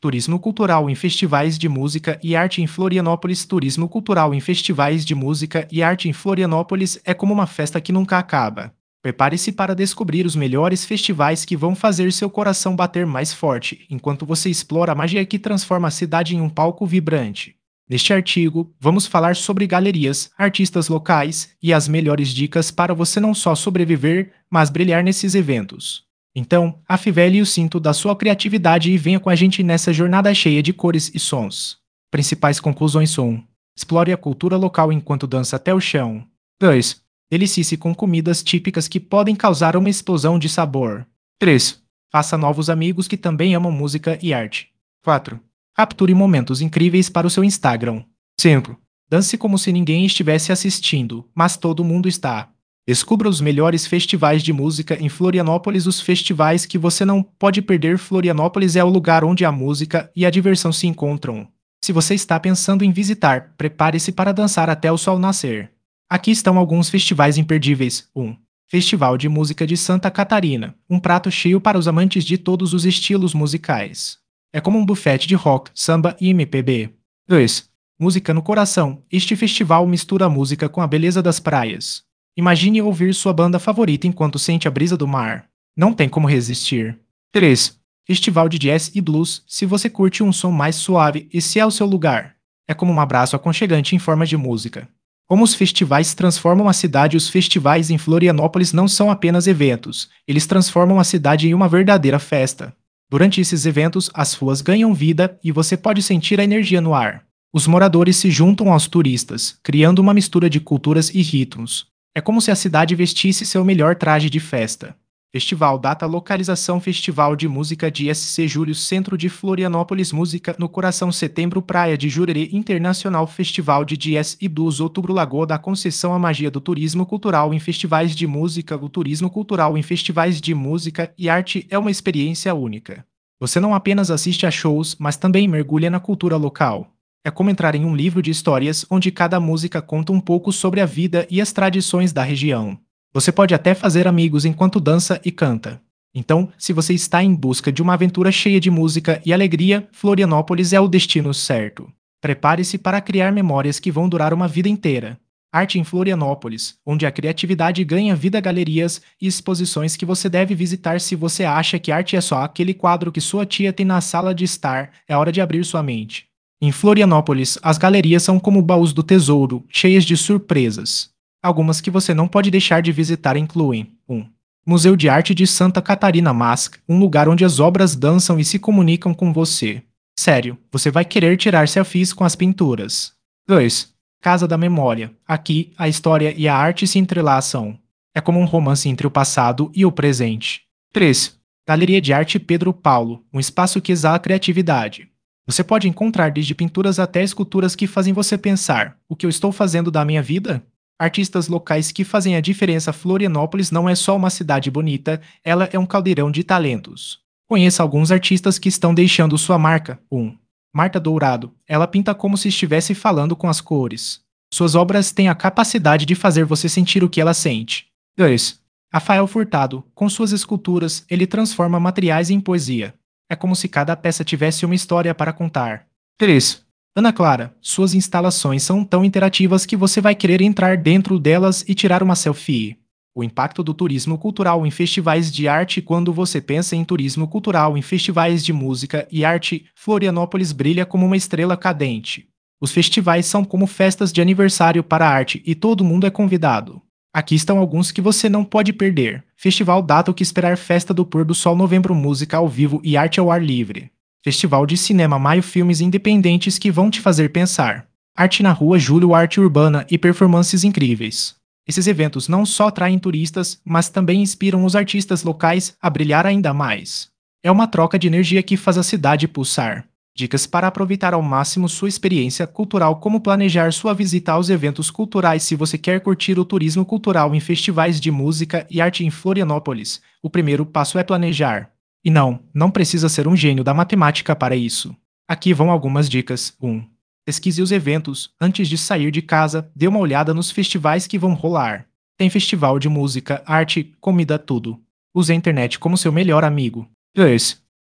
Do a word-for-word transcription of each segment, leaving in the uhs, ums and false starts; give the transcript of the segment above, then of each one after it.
Turismo cultural em festivais de música e arte em Florianópolis. Turismo cultural em festivais de música e arte em Florianópolis é como uma festa que nunca acaba. Prepare-se para descobrir os melhores festivais que vão fazer seu coração bater mais forte, enquanto você explora a magia que transforma a cidade em um palco vibrante. Neste artigo, vamos falar sobre galerias, artistas locais e as melhores dicas para você não só sobreviver, mas brilhar nesses eventos. Então, afivele o cinto da sua criatividade e venha com a gente nessa jornada cheia de cores e sons. Principais conclusões: um. Explore a cultura local enquanto dança até o chão. dois. Delicie-se com comidas típicas que podem causar uma explosão de sabor. três. Faça novos amigos que também amam música e arte. quatro. Capture momentos incríveis para o seu Instagram. cinco. Dance como se ninguém estivesse assistindo, mas todo mundo está. Descubra os melhores festivais de música em Florianópolis. Os festivais que você não pode perder. Florianópolis é o lugar onde a música e a diversão se encontram. Se você está pensando em visitar, prepare-se para dançar até o sol nascer. Aqui estão alguns festivais imperdíveis. um. Festival de Música de Santa Catarina, um prato cheio para os amantes de todos os estilos musicais. É como um buffet de rock, samba e M P B. dois. Música no Coração. Este festival mistura a música com a beleza das praias. Imagine ouvir sua banda favorita enquanto sente a brisa do mar. Não tem como resistir. três. Festival de Jazz e Blues. Se você curte um som mais suave, esse é o seu lugar. É como um abraço aconchegante em forma de música. Como os festivais transformam a cidade. Os festivais em Florianópolis não são apenas eventos, eles transformam a cidade em uma verdadeira festa. Durante esses eventos, as ruas ganham vida e você pode sentir a energia no ar. Os moradores se juntam aos turistas, criando uma mistura de culturas e ritmos. É como se a cidade vestisse seu melhor traje de festa. Festival. Data: localização: Festival de Música de S C Júlio, Centro de Florianópolis. Música no Coração, setembro. Praia de Jurerê Internacional. Festival de Jazz e Blues, outubro. Lagoa da Conceição. A magia do turismo cultural em festivais de música. O turismo cultural em festivais de música e arte é uma experiência única. Você não apenas assiste a shows, mas também mergulha na cultura local. É como entrar em um livro de histórias onde cada música conta um pouco sobre a vida e as tradições da região. Você pode até fazer amigos enquanto dança e canta. Então, se você está em busca de uma aventura cheia de música e alegria, Florianópolis é o destino certo. Prepare-se para criar memórias que vão durar uma vida inteira. Arte em Florianópolis, onde a criatividade ganha vida. Galerias e exposições que você deve visitar. Se você acha que arte é só aquele quadro que sua tia tem na sala de estar, é hora de abrir sua mente. Em Florianópolis, as galerias são como baús do tesouro, cheias de surpresas. Algumas que você não pode deixar de visitar incluem: um. Museu de Arte de Santa Catarina Mask, um lugar onde as obras dançam e se comunicam com você. Sério, você vai querer tirar selfies com as pinturas. dois. Casa da Memória. Aqui, a história e a arte se entrelaçam. É como um romance entre o passado e o presente. três. Galeria de Arte Pedro Paulo, um espaço que exala a criatividade. Você pode encontrar desde pinturas até esculturas que fazem você pensar: o que eu estou fazendo da minha vida? Artistas locais que fazem a diferença. Florianópolis não é só uma cidade bonita, ela é um caldeirão de talentos. Conheça alguns artistas que estão deixando sua marca. um. Marta Dourado. Ela pinta como se estivesse falando com as cores. Suas obras têm a capacidade de fazer você sentir o que ela sente. dois. Rafael Furtado. Com suas esculturas, ele transforma materiais em poesia. É como se cada peça tivesse uma história para contar. três. Ana Clara. Suas instalações são tão interativas que você vai querer entrar dentro delas e tirar uma selfie. O impacto do turismo cultural em festivais de arte. Quando você pensa em turismo cultural em festivais de música e arte, Florianópolis brilha como uma estrela cadente. Os festivais são como festas de aniversário para a arte e todo mundo é convidado. Aqui estão alguns que você não pode perder. Festival Data: O que Esperar. Festa do Pôr do Sol. Novembro. Música ao vivo e arte ao ar livre. Festival de Cinema Maio. Filmes independentes que vão te fazer pensar. Arte na Rua. Julho. Arte urbana e performances incríveis. Esses eventos não só atraem turistas, mas também inspiram os artistas locais a brilhar ainda mais. É uma troca de energia que faz a cidade pulsar. Dicas para aproveitar ao máximo sua experiência cultural: como planejar sua visita aos eventos culturais. Se você quer curtir o turismo cultural em festivais de música e arte em Florianópolis, o primeiro passo é planejar. E não, não precisa ser um gênio da matemática para isso. Aqui vão algumas dicas. um. Pesquise os eventos. Antes de sair de casa, dê uma olhada nos festivais que vão rolar. Tem festival de música, arte, comida, tudo. Use a internet como seu melhor amigo. dois.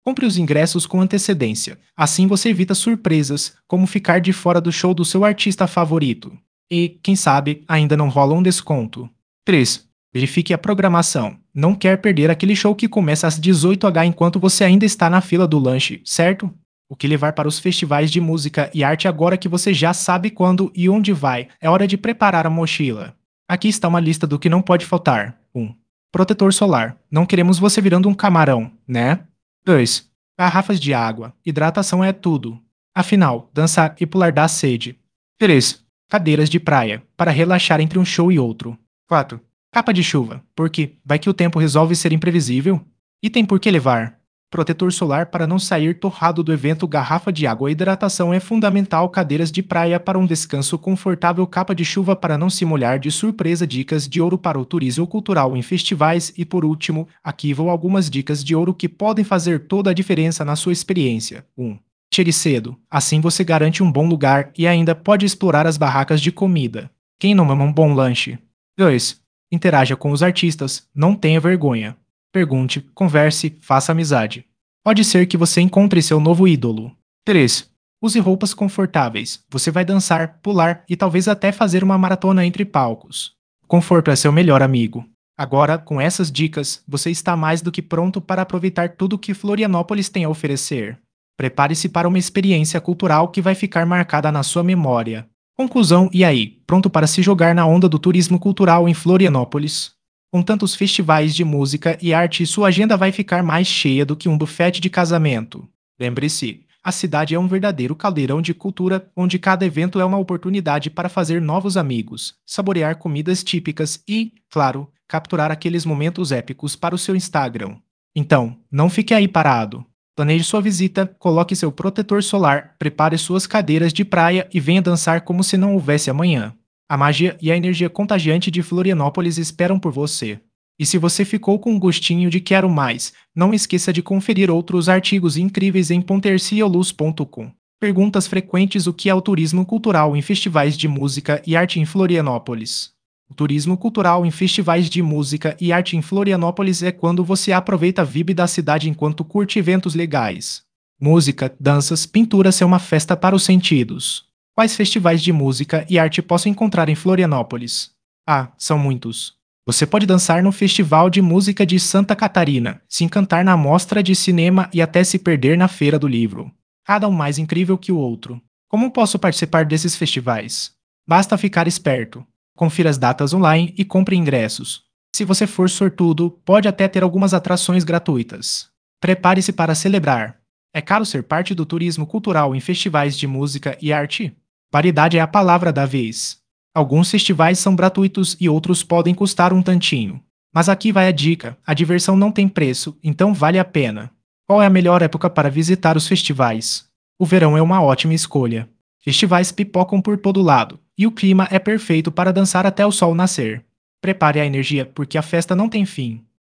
Compre os ingressos com antecedência. Assim você evita surpresas, como ficar de fora do show do seu artista favorito. E, quem sabe, ainda não rola um desconto. três. Verifique a programação. Não quer perder aquele show que começa às dezoito horas enquanto você ainda está na fila do lanche, certo? O que levar para os festivais de música e arte agora que você já sabe quando e onde vai, é hora de preparar a mochila. Aqui está uma lista do que não pode faltar. um. Protetor solar. Não queremos você virando um camarão, né? dois. Garrafas de água. Hidratação é tudo. Afinal, dançar e pular dá sede. três. Cadeiras de praia, para relaxar entre um show e outro. quatro. Capa de chuva, porque vai que o tempo resolve ser imprevisível. E tem por que levar. Protetor solar para não sair torrado do evento. Garrafa de água. Hidratação é fundamental. Cadeiras de praia para um descanso confortável. Capa de chuva para não se molhar de surpresa. Dicas de ouro para o turismo cultural em festivais. E por último, aqui vão algumas dicas de ouro que podem fazer toda a diferença na sua experiência. um. Cheire cedo. Assim você garante um bom lugar e ainda pode explorar as barracas de comida. Quem não ama um bom lanche? dois. Interaja com os artistas. Não tenha vergonha. Pergunte, converse, faça amizade. Pode ser que você encontre seu novo ídolo. três. Use roupas confortáveis. Você vai dançar, pular e talvez até fazer uma maratona entre palcos. Conforto é seu melhor amigo. Agora, com essas dicas, você está mais do que pronto para aproveitar tudo que Florianópolis tem a oferecer. Prepare-se para uma experiência cultural que vai ficar marcada na sua memória. Conclusão, e aí? Pronto para se jogar na onda do turismo cultural em Florianópolis? Com tantos festivais de música e arte, sua agenda vai ficar mais cheia do que um buffet de casamento. Lembre-se, a cidade é um verdadeiro caldeirão de cultura, onde cada evento é uma oportunidade para fazer novos amigos, saborear comidas típicas e, claro, capturar aqueles momentos épicos para o seu Instagram. Então, não fique aí parado. Planeje sua visita, coloque seu protetor solar, prepare suas cadeiras de praia e venha dançar como se não houvesse amanhã. A magia e a energia contagiante de Florianópolis esperam por você. E se você ficou com um gostinho de quero mais, não esqueça de conferir outros artigos incríveis em pontercioluz ponto com. Perguntas frequentes: o que é o turismo cultural em festivais de música e arte em Florianópolis? O turismo cultural em festivais de música e arte em Florianópolis é quando você aproveita a vibe da cidade enquanto curte eventos legais. Música, danças, pinturas é uma festa para os sentidos. Quais festivais de música e arte posso encontrar em Florianópolis? Ah, são muitos. Você pode dançar no Festival de Música de Santa Catarina, se encantar na mostra de cinema e até se perder na Feira do Livro. Cada um mais incrível que o outro. Como posso participar desses festivais? Basta ficar esperto. Confira as datas online e compre ingressos. Se você for sortudo, pode até ter algumas atrações gratuitas. Prepare-se para celebrar. É caro ser parte do turismo cultural em festivais de música e arte? Variedade é a palavra da vez. Alguns festivais são gratuitos e outros podem custar um tantinho. Mas aqui vai a dica: a diversão não tem preço, então vale a pena. Qual é a melhor época para visitar os festivais? O verão é uma ótima escolha. Festivais pipocam por todo lado, e o clima é perfeito para dançar até o sol nascer. Prepare a energia, porque a festa não tem fim.